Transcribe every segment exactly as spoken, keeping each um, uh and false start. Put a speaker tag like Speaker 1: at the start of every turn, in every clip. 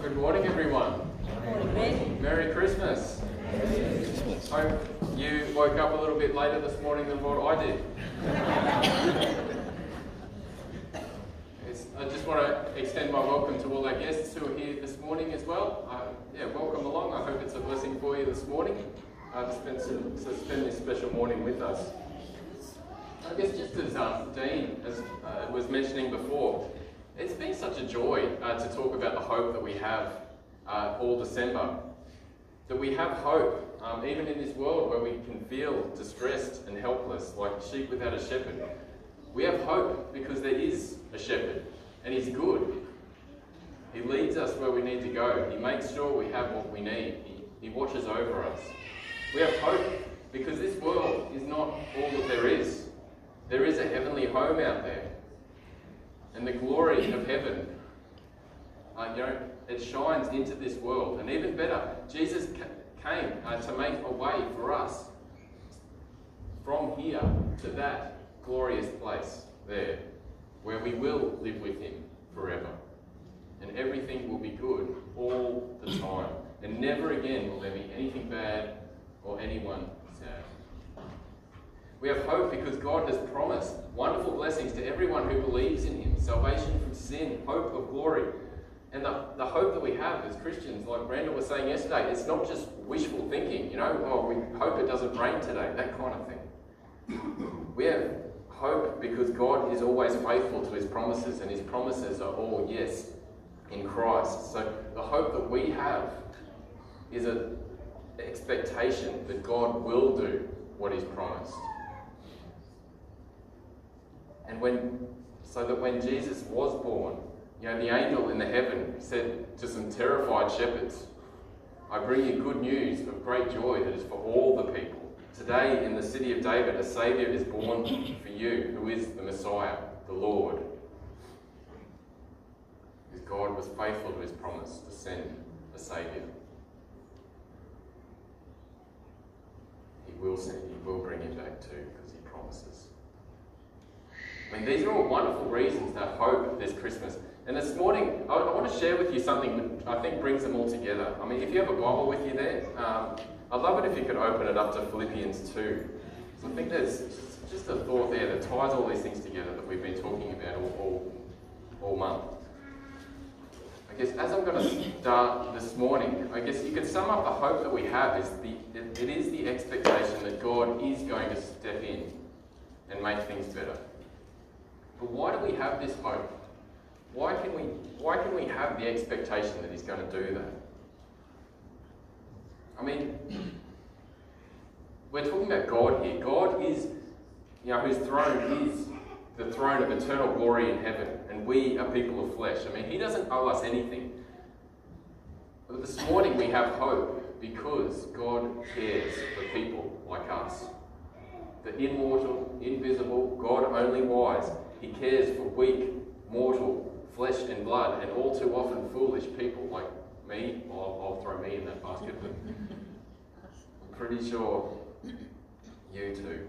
Speaker 1: Good morning, everyone.
Speaker 2: Morning, Ben.
Speaker 1: Merry Christmas.
Speaker 3: Merry Christmas.
Speaker 1: Hope you woke up a little bit later this morning than what I did. It's, I just want to extend my welcome to all our guests who are here this morning as well. Uh, yeah, welcome along. I hope it's a blessing for you this morning uh, to, spend some, to spend this special morning with us. I guess just as um, Dean as, uh, was mentioning before, it's been such a joy uh, to talk about the hope that we have uh, all December. That we have hope, um, even in this world where we can feel distressed and helpless, like sheep without a shepherd. We have hope because there is a shepherd, and he's good. He leads us where we need to go. He makes sure we have what we need. He, he watches over us. We have hope because this world is not all that there is. There is a heavenly home out there. And the glory of heaven, uh, you know, it shines into this world. And even better, Jesus ca- came uh, to make a way for us from here to that glorious place there, where we will live with him forever. And everything will be good all the time. And never again will there be anything bad or anyone sad. We have hope because God has promised wonderful blessings to everyone who believes in him. Salvation from sin, hope of glory. And the, the hope that we have as Christians, like Randall was saying yesterday, it's not just wishful thinking, you know, oh, we hope it doesn't rain today, that kind of thing. We have hope because God is always faithful to his promises, and his promises are all yes in Christ. So the hope that we have is an expectation that God will do what he's promised. And when, so that when Jesus was born, you know, the angel in the heaven said to some terrified shepherds, I bring you good news of great joy that is for all the people. Today in the city of David, a Saviour is born for you, who is the Messiah, the Lord. Because God was faithful to his promise to send a Saviour. He will send, he will bring him back too, because he promises. I mean, these are all wonderful reasons to have hope this Christmas. And this morning, I, I want to share with you something that I think brings them all together. I mean, if you have a Bible with you there, um, I'd love it if you could open it up to Philippians two. So I think there's just, just a thought there that ties all these things together that we've been talking about all, all, all month. I guess as I'm going to start this morning, I guess you could sum up the hope that we have is the it, it is the expectation that God is going to step in and make things better. But why do we have this hope? Why can we, why can we have the expectation that he's going to do that? I mean, we're talking about God here. God is, you know, whose throne is the throne of eternal glory in heaven, and we are people of flesh. I mean, he doesn't owe us anything. But this morning we have hope because God cares for people like us. The immortal, invisible, God only wise. He cares for weak, mortal, flesh and blood, and all too often foolish people like me. I'll, I'll throw me in that basket, but I'm pretty sure you too.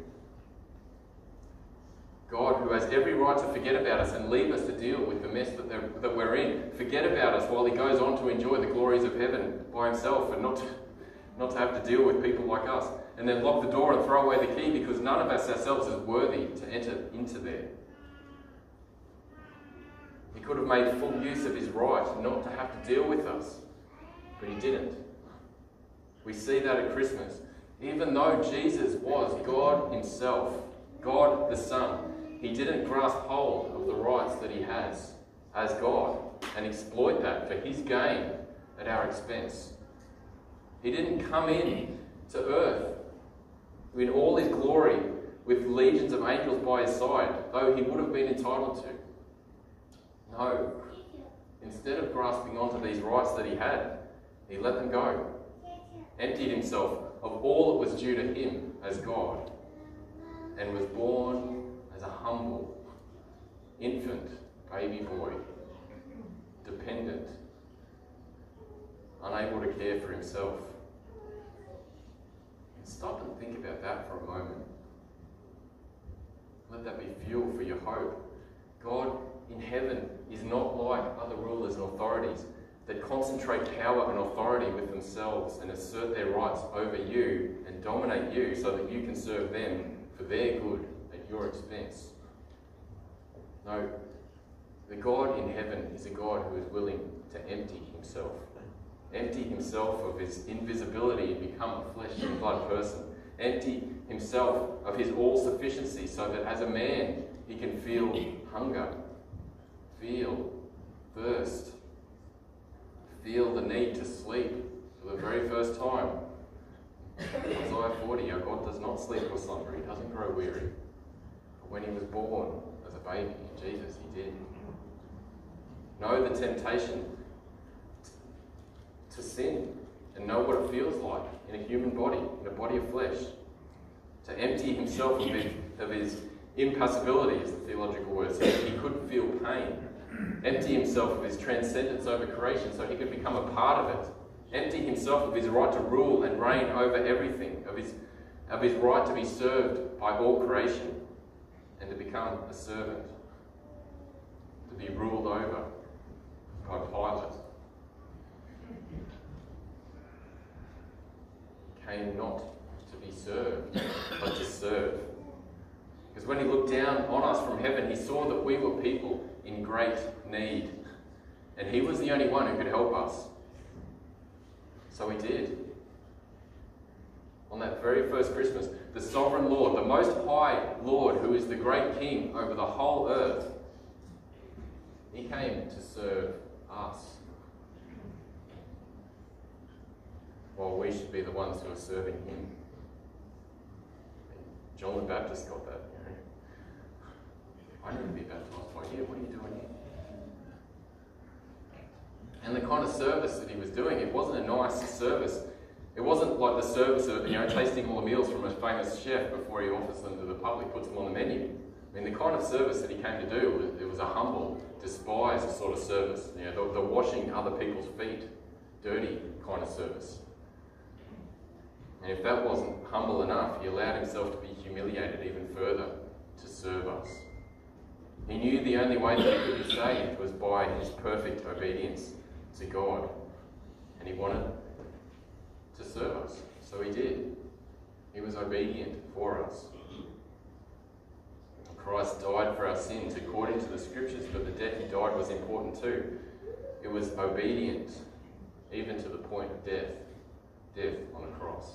Speaker 1: God, who has every right to forget about us and leave us to deal with the mess that, that we're in, forget about us while he goes on to enjoy the glories of heaven by himself and not to, not to have to deal with people like us, and then lock the door and throw away the key because none of us ourselves is worthy to enter into there. He could have made full use of his right not to have to deal with us, but he didn't. We see that at Christmas. Even though Jesus was God himself, God the Son, he didn't grasp hold of the rights that he has as God and exploit that for his gain at our expense. He didn't come in to earth in all his glory with legions of angels by his side, though he would have been entitled to. No. Instead of grasping onto these rights that he had, he let them go. Emptied himself of all that was due to him as God, and was born as a humble infant baby boy, dependent, unable to care for himself. Stop and think about that for a moment. Let that be fuel for your hope. God in heaven is not like other rulers and authorities. that concentrate power and authority with themselves and assert their rights over you and dominate you so that you can serve them for their good at your expense. No, the God in heaven is a God who is willing to empty himself. Empty himself of his invisibility and become a flesh and blood person. Empty himself of his all-sufficiency so that as a man he can feel hunger, feel thirst, feel the need to sleep for the very first time. Isaiah forty, our God does not sleep or slumber, he doesn't grow weary. But when he was born as a baby in Jesus, he did. Know the temptation to sin and know what it feels like in a human body, in a body of flesh. To empty himself of his, of his impassibility, is the theological word, so that he couldn't feel pain. Empty himself of his transcendence over creation so he could become a part of it. Empty himself of his right to rule and reign over everything, of his, of his right to be served by all creation and to become a servant, to be ruled over by Pilate. Came not to be served, but to serve. Because when he looked down on us from heaven, he saw that we were people in great need. And he was the only one who could help us. So he did. On that very first Christmas, the sovereign Lord, the most high Lord, who is the great King over the whole earth, he came to serve us. While we should be the ones who are serving him. John the Baptist got that. You know? I need to be baptized by you. What are you doing here? And the kind of service that he was doing, it wasn't a nice service. It wasn't like the service of, you know, tasting all the meals from a famous chef before he offers them to the public, puts them on the menu. I mean, the kind of service that he came to do, was, it was a humble, despised sort of service. You know, the, the washing other people's feet, dirty kind of service. And if that wasn't humble enough, he allowed himself to be humiliated even further to serve us. He knew the only way that he could be saved was by his perfect obedience to God. And he wanted to serve us. So he did. He was obedient for us. Christ died for our sins according to the scriptures, but the death he died was important too. It was obedient, even to the point of death. Death on a cross.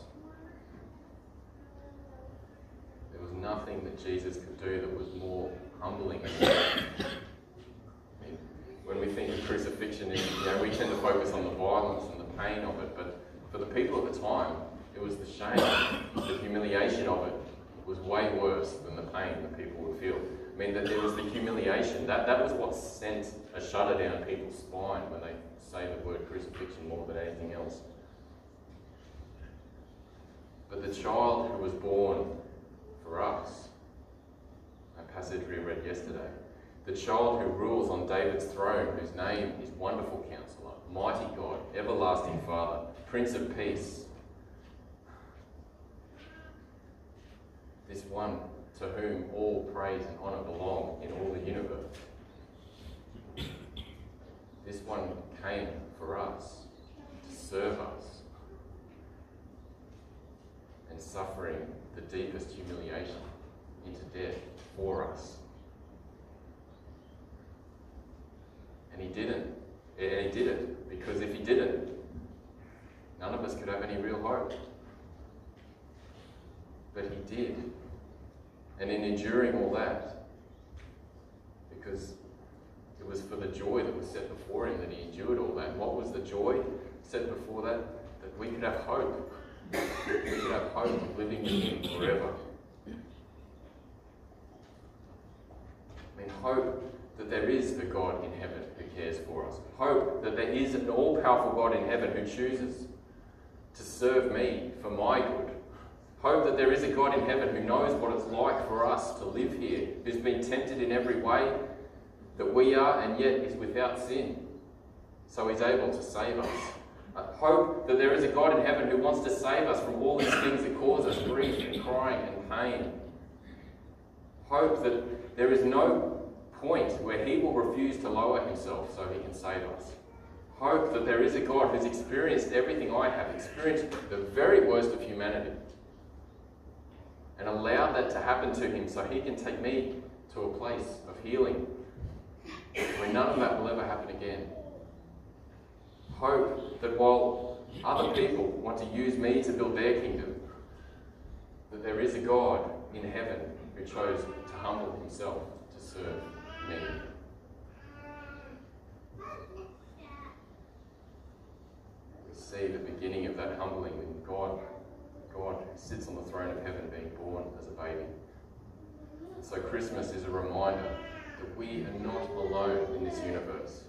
Speaker 1: There was nothing that Jesus could do that was more humbling. I mean, when we think of crucifixion, you know, we tend to focus on the violence and the pain of it, but for the people at the time, it was the shame, the humiliation of it was way worse than the pain that people would feel. I mean, that there was the humiliation. That, that was what sent a shudder down people's spine when they say the word crucifixion more than anything else. But the child who was born for us, a passage we read yesterday, the child who rules on David's throne, whose name is Wonderful Counselor, Mighty God, Everlasting Father, Prince of Peace. This one to whom all praise and honour belong in all the universe. This one came for us, to serve us, and suffering the deepest humiliation into death for us. And he didn't. And he did it, because if he didn't, none of us could have any real hope. But he did. And in enduring all that, because it was for the joy that was set before him that he endured all that. What was the joy set before that? That we could have hope. We could have hope of living with him forever. I mean, hope that there is a God in heaven who cares for us. Hope that there is an all-powerful God in heaven who chooses to serve me for my good. Hope that there is a God in heaven who knows what it's like for us to live here, who's been tempted in every way that we are and yet is without sin. So he's able to save us. Uh, hope that there is a God in heaven who wants to save us from all these things that cause us grief and crying and pain. Hope that there is no point where he will refuse to lower himself so he can save us. Hope that there is a God who's experienced everything I have, experienced the very worst of humanity, and allowed that to happen to him so he can take me to a place of healing where none of that will ever happen again. Hope that while other people want to use me to build their kingdom, that there is a God in heaven who chose to humble himself to serve me. We see the beginning of that humbling in God, God who sits on the throne of heaven being born as a baby. So Christmas is a reminder that we are not alone in this universe.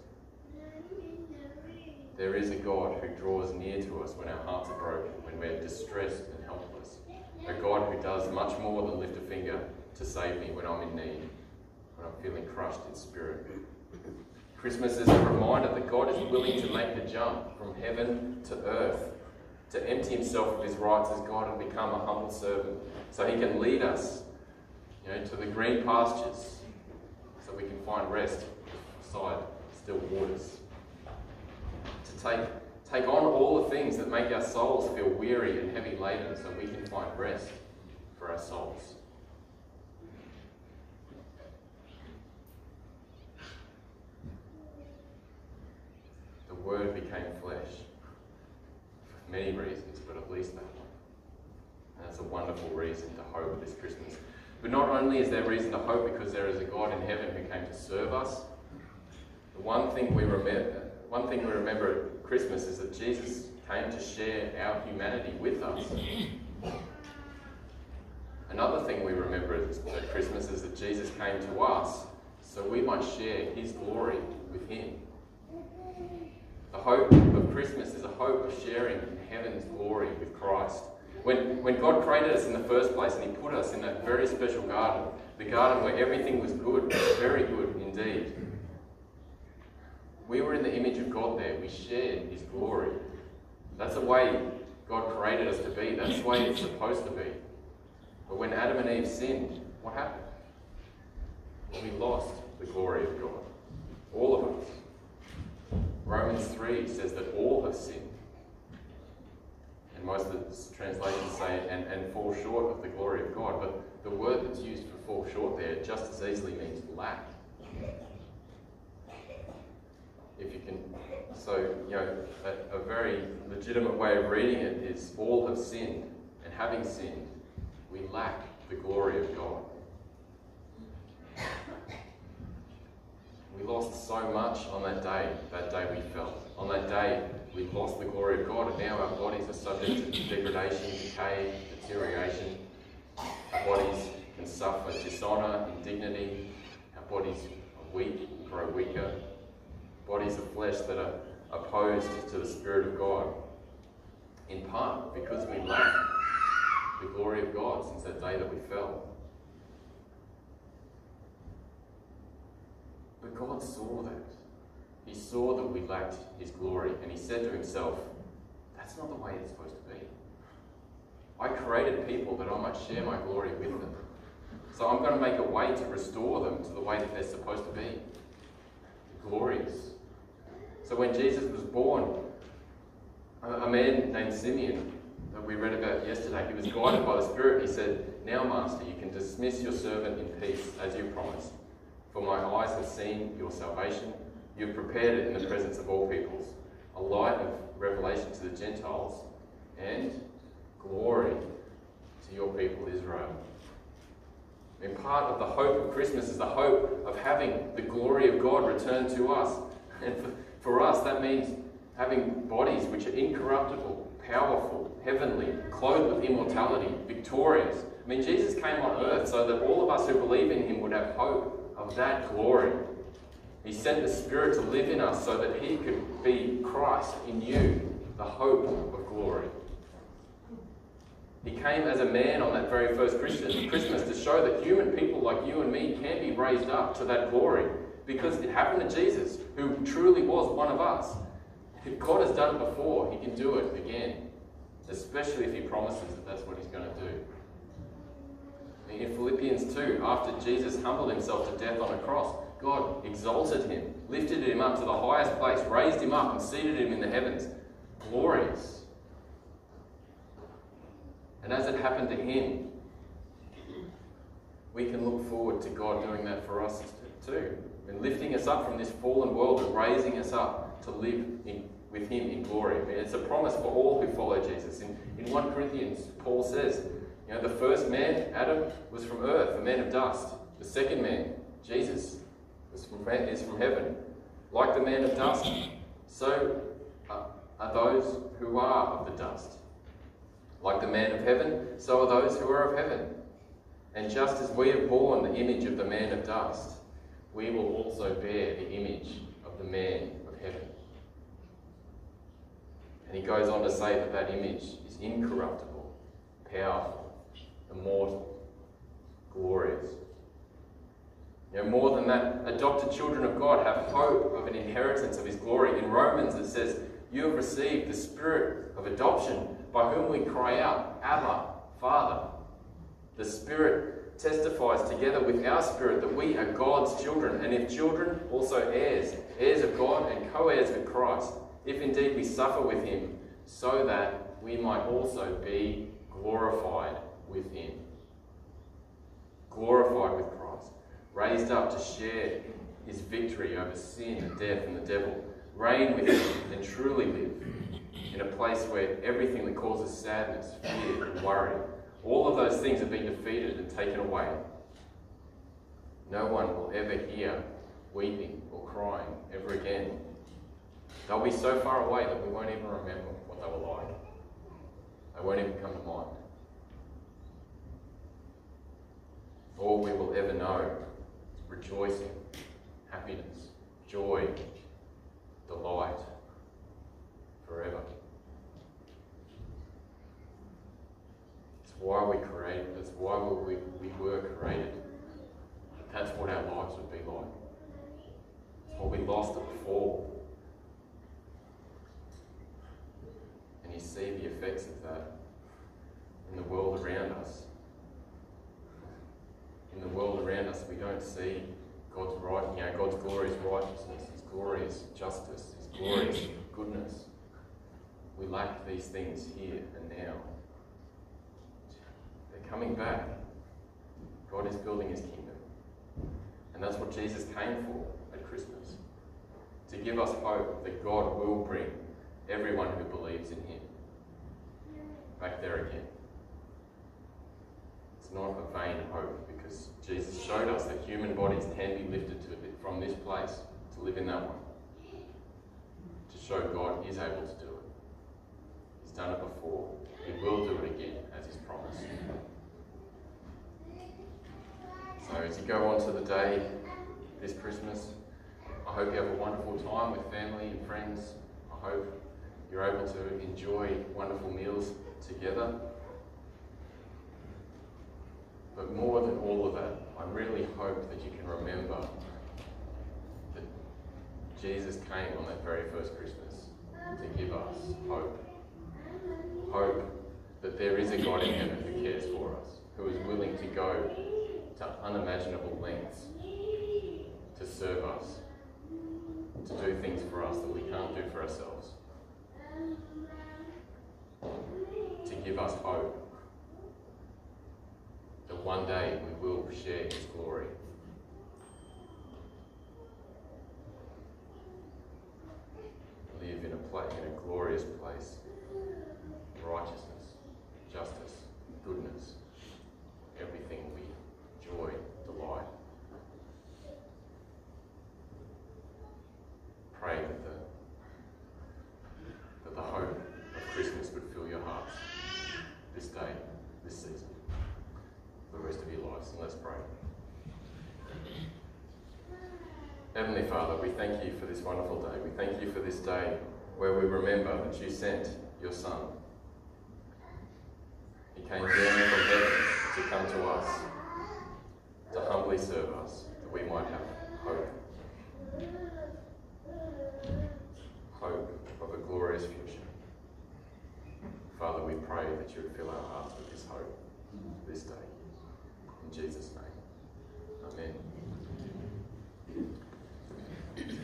Speaker 1: There is a God who draws near to us when our hearts are broken, when we're distressed and helpless. A God who does much more than lift a finger to save me when I'm in need, when I'm feeling crushed in spirit. Christmas is a reminder that God is willing to make the jump from heaven to earth, to empty himself of his rights as God and become a humble servant, so he can lead us, you know, to the green pastures, so we can find rest beside still waters. To take, take on all the things that make our souls feel weary and heavy laden, so we can find rest for our souls. The Word became flesh, for many reasons, but at least that one. And that's a wonderful reason to hope this Christmas. But not only is there reason to hope because there is a God in heaven who came to serve us, the one thing we remember, one thing we remember at Christmas is that Jesus came to share our humanity with us. Another thing we remember at Christmas is that Jesus came to us so we might share his glory with him. The hope of Christmas is a hope of sharing heaven's glory with Christ. When, when God created us in the first place and he put us in that very special garden, the garden where everything was good, very good indeed, we were in the image of God there. We shared his glory. That's the way God created us to be. That's the way it's supposed to be. But when Adam and Eve sinned, what happened? We lost the glory of God. All of us. Romans three says that all have sinned. And most of the translations say, and, and fall short of the glory of God. But the word that's used for fall short there just as easily means lack. If you can, so, you know, a, a very legitimate way of reading it is all have sinned, and having sinned, we lack the glory of God. We lost so much on that day, that day we felt. On that day, we lost the glory of God, and now our bodies are subject to degradation, decay, deterioration. Our bodies can suffer dishonour, indignity. Our bodies are weak, grow weaker. Bodies of flesh that are opposed to the Spirit of God. In part because we lack the glory of God since that day that we fell. But God saw that. He saw that we lacked his glory, and he said to himself, that's not the way it's supposed to be. I created people that I might share my glory with them. So I'm going to make a way to restore them to the way that they're supposed to be. Glorious. So when Jesus was born, a man named Simeon, that we read about yesterday, he was guided by the Spirit. He said, now, Master, you can dismiss your servant in peace, as you promised. For my eyes have seen your salvation. You have prepared it in the presence of all peoples, a light of revelation to the Gentiles, and glory to your people Israel. And part of the hope of Christmas is the hope of having the glory of God return to us. And for, for us, that means having bodies which are incorruptible, powerful, heavenly, clothed with immortality, victorious. I mean, Jesus came on earth so that all of us who believe in him would have hope of that glory. He sent the Spirit to live in us so that he could be Christ in you, the hope of glory. He came as a man on that very first Christmas to show that human people like you and me can be raised up to that glory, because it happened to Jesus, who truly was one of us. If God has done it before, he can do it again, especially if he promises that that's what he's going to do. In Philippians two, after Jesus humbled himself to death on a cross, God exalted him, lifted him up to the highest place, raised him up and seated him in the heavens. Glorious. And as it happened to him, we can look forward to God doing that for us too. And lifting us up from this fallen world and raising us up to live in, with him in glory. I mean, it's a promise for all who follow Jesus. In, in First Corinthians, Paul says, you know, the first man, Adam, was from earth, a man of dust. The second man, Jesus, was from, is from heaven. Like the man of dust, so are, are those who are of the dust. Like the man of heaven, so are those who are of heaven. And just as we have borne the image of the man of dust, we will also bear the image of the man of heaven. And he goes on to say that that image is incorruptible, powerful, immortal, glorious. You know, more than that, adopted children of God have hope of an inheritance of his glory. In Romans it says, you have received the spirit of adoption by whom we cry out, Abba, Father. The Spirit testifies together with our spirit that we are God's children, and if children, also heirs, heirs of God and co-heirs with Christ, if indeed we suffer with him, so that we might also be glorified with him. Glorified with Christ, raised up to share his victory over sin and death and the devil, reign with him and truly live in a place where everything that causes sadness, fear and worry, all of those things have been defeated and taken away. No one will ever hear weeping or crying ever again. They'll be so far away that we won't even remember what they were like. They won't even come to mind. All we will ever know is rejoicing, happiness, joy, delight, forever. It's why we created, that's why we, we were created. That's what our lives would be like. It's what we lost at the fall. And you see the effects of that in the world around us. In the world around us, we don't see God's right, you know, God's glorious righteousness, his glorious justice, his glorious goodness. We lack these things here and now. They're coming back. God is building his kingdom. And that's what Jesus came for at Christmas. To give us hope that God will bring everyone who believes in him back there again. It's not a vain hope, because Jesus showed us that human bodies can be lifted to, from this place to live in that one. To show God is able to do it. He's done it before. He will do it again, as he's promised. So as you go on to the day this Christmas, I hope you have a wonderful time with family and friends. I hope you're able to enjoy wonderful meals together. But more than all of that, I really hope that you can remember that Jesus came on that very first Christmas to give us hope. Hope that there is a God in heaven who cares for us, who is willing to go to unimaginable lengths to serve us, to do things for us that we can't do for ourselves, to give us hope that one day we will share his glory. Live in a place, in a glorious place, righteousness, justice, goodness, everything we joy, delight. Pray that the, that the hope of Christmas would fill your hearts this day, this season, for the rest of your lives. And let's pray. Heavenly Father, we thank you for this wonderful day. We thank you for this day where we remember that you sent your Son. He came down from heaven to come to us, to humbly serve us, that we might have hope. Hope of a glorious future. Father, we pray that you would fill our hearts with this hope this day. In Jesus' name.